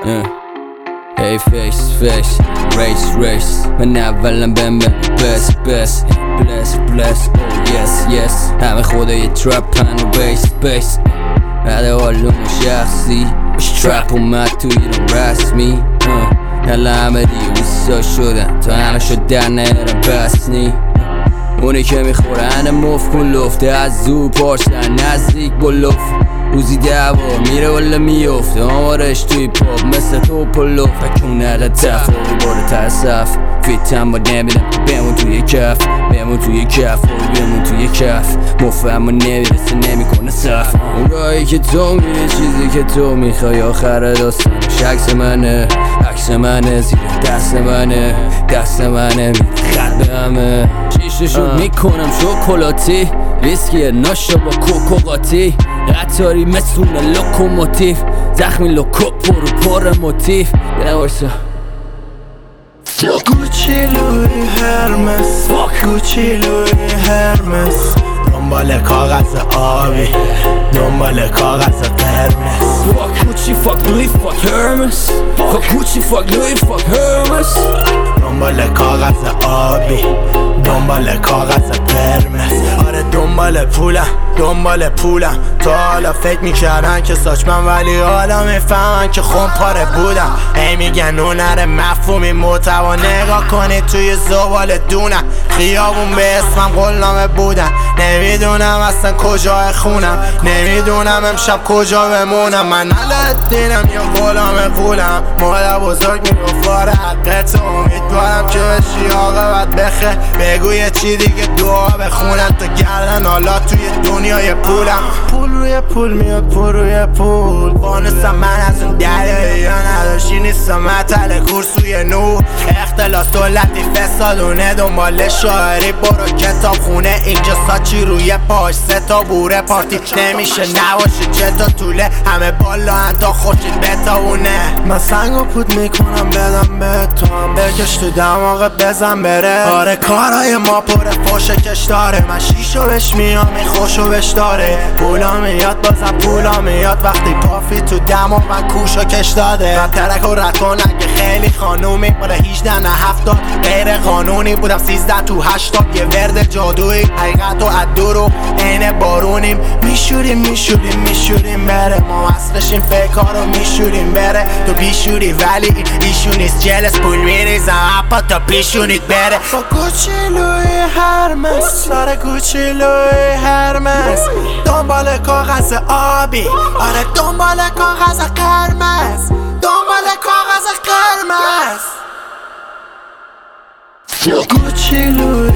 Hey face race من اولم بهم بس bless oh yes همه خدای ترپن و بیس بعد حالون شخصی ترپ اومد تو ایران رسمی هلا همه دیویسا شدن تا همه شد در نهرم بسنی اونی که میخورن مف کن لفته از زور پارسن نزدیک با لف روزی 10 بار میره ولی میفته آمارش توی پاپ مثل توپ و لف فکرون نداد تفاقی بار تصف فیتم با نمیدم بمون توی کف بمون توی کف مفهم و نمیرسه نمیکنه صف اون راهی که تو میری چیزی که تو میخوای آخر داستانش عکس منه زیر دست منه خط به همه شیششو میکنم شکلاتی ویسکی ناشتا با کوکو قطاری مثل لوکوموتیو زخمی لوکو پر موتیف برم وایسا گوچی لوی هرمس دنبال کاغذ آبی دنبال کاغذ قرمز Gucci, fuck Louis, fuck Hermes Fuck Gucci, fuck Louis, fuck Hermes دنبال کاغذ آبی دنبال کاغذ قرمز آره دنبال پولم تا حالا فکر میکردن که ساچمن ولی حالا میفهمن که خون پاره بودم هی میگن هنر مفهومی محتوا نگاه کنید توی زباله دونم خیابون به اسمم قولنامه بودن نمیدونم اصلا کجا خونم نمیدونم امشب کجا بمونم من علدینم یا غلام قولم مادر بزرگ میگفت آره حقت امیدوارم که بشی عاقبت بخیر بگو یه چی دیگه دعا بخونم تو گردن حالا توی دنیای پولم پول روی پول میاد پول روی پول بانستم من از اون دریایی یا نداشتی نیستم مطل کورسوی نور اختلاس دولتی فسادونه دنبال شاعری برو کتاب خونه اینجا ساچی روی پاش 3 تا بوره پارتی نمیشه نباشه چه تا طوله همه بالا تا خوشید بتاونه من سنگو پود میکنم بدم به تو هم بکش تو دماغ بزن بره آره کارهای ما پر فوشه کش داره من شیشو بش میام خوشو بش داره پولا میاد بازم پولا میاد وقتی پافی تو دماغ من کوشو کش داده من ترک و رد کن اگه خیلی خانومی باره 18 نه 70 غیر قانونی بودم 13 تو 80 یه ورد جادویی حقیقت و عدو رو عین بارونیم میشوریم بره ما اصلشیم فکر رو میشوریم بره تو بیشوری ولی ایشونیست جلس پول میریزم اپا تا پیشونید بره با گوچی لوی هرمس سر گوچی لوی هرمس دنبال کاغذ آبی آره دنبال کاغذ قرمز دنبال کاغذ قرمز گوچی لوی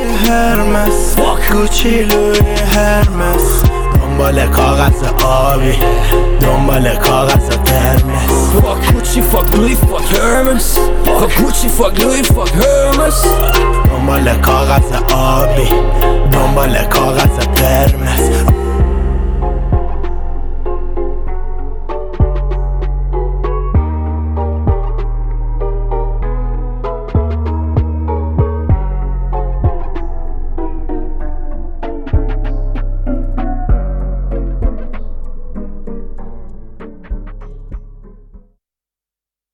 هرمس دنبال کاغذ آبی دنبال کاغذ قرمز Fuck Gucci, fuck Louis, fuck Hermes Fuck Gucci, fuck Louis, fuck Hermes دنبال کاغذ آبی دنبال کاغذ قرمز